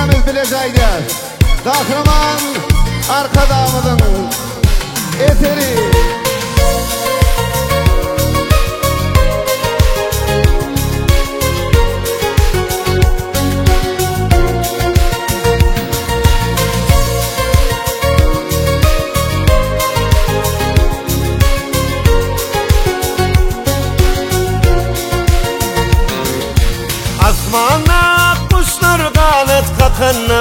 cümlemiz bileceğiz. Kahraman arkadamızın eseri. Asmana kuşlar kanat kakana,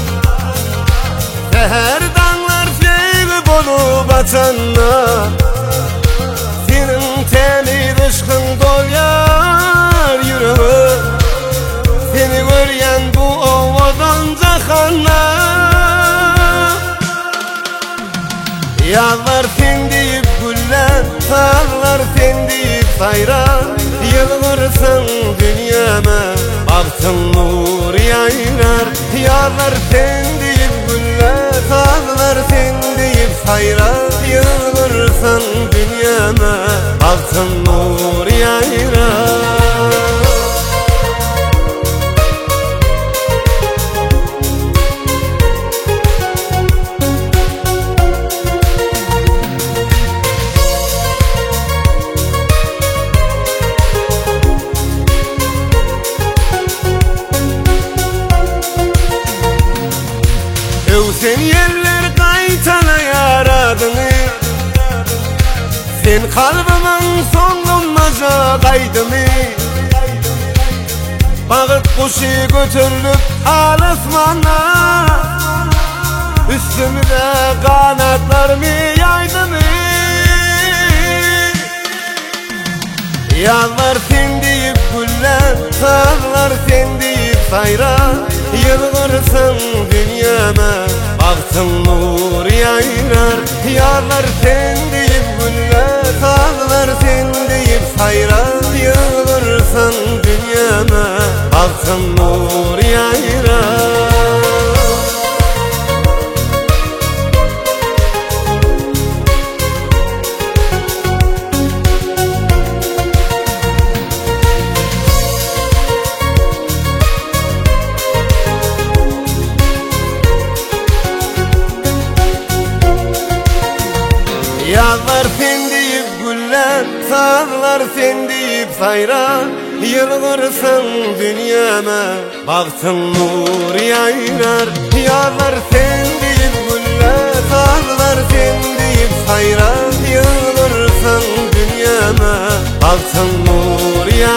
seher dağlar feyli bolup açana. Senin teni dışkın dolyar yüreği, seni göryen bu ovadan cahana. Yağlar sen deyip güller, sağlar sen deyip sayrar. Yılgırsın dünyama, baktın nur yayrar. Yağlar sen deyip güller, sağlar sen deyip sayrar. Yılgırsın dünyama, baktın nur yayrar. Sen yerler kaytana yaradın, sen kalbimin songunmaca kaydın. Bağıt kuşu götürüp alasmana, üstümde kanatlarımı yaydın. Yağlar sen deyip güller, sağlar sen deyip sayrar. Yılgırsın dünyama, baktın nur yayrar. Yağlar sen deyip güller, sağlar sen deyip sayrar. Yılgırsın dünyama, baktın nur yayrar. Yağlar sen deyip güller, sağlar sen deyip sayrar. Yılgırsın dünyama, baktın nur yayrar. Yağlar sen deyip güller, sağlar sen deyip sayrar. Yılgırsın dünyama, baktın nur yayrar.